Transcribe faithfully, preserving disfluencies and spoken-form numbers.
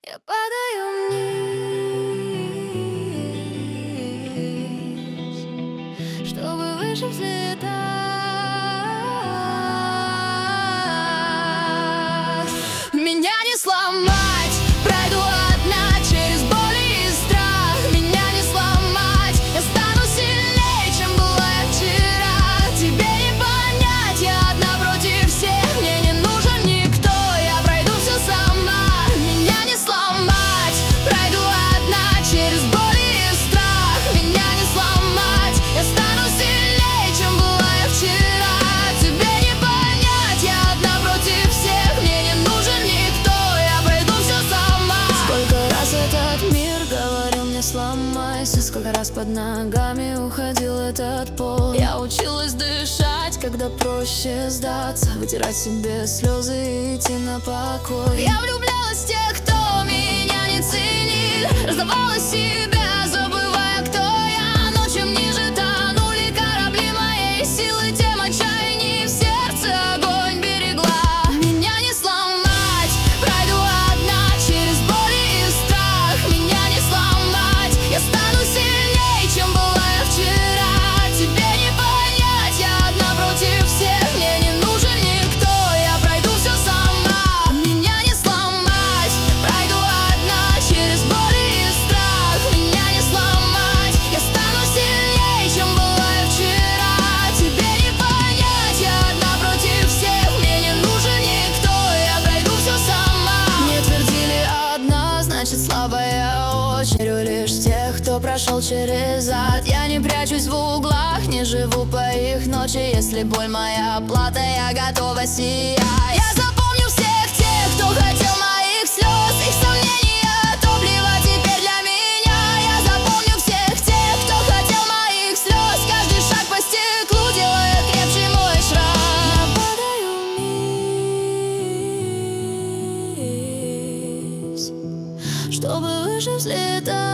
Я падаю вниз, чтобы выше взлетать. Меня не сломать, пройду одна через боль и страх. Меня не сломать, я стану сильнее, чем была я вчера. Тебе не понять, я одна против всех. Мне не нужен никто, я пройду все сама. Меня не сломать, пройду одна через боль и страх. Меня не сломать, я стану сильнее, чем была я вчера. Тебе не понять, я одна против всех. Мне не нужен никто, я пройду все сама. Сколько раз этот мир говорил мне сломайся, сколько раз под ногами уходил этот пол. Я училась дышать, когда проще сдаться, вытирать себе слезы и идти на покой. Я влюблялась в тех, кто меня не ценил, раздавала себя, забывая, кто я. Но чем ниже тонули корабли моей силы, тем отчаянней в сердце огонь берегла. Меня не сломать, пройду одна через боль и страх. Меня не сломать, я стану сильнее, чем была я вчера. Тебе не понять, я одна против всех. Мне не нужен никто, я пройду все сама. Меня не сломать, пройду одна через боль и страх. Меня не сломать, я стану сильнее, чем была я вчера. Тебе не понять, я одна против всех. Мне не нужен никто, я пройду все сама. Мне твердили одна, значит слабая очень. Верю лишь в тех, кто прошел через ад. Я не прячусь в углах, не живу по их ночи. Если боль моя плата, я готова сиять. Я запомню всех тех, кто хотел моих слез, их сомнения топливо теперь для меня. Я запомню всех тех, кто хотел моих слез. Каждый шаг по стеклу делает крепче мой шрам. Я падаю вниз, чтобы выше взлетать.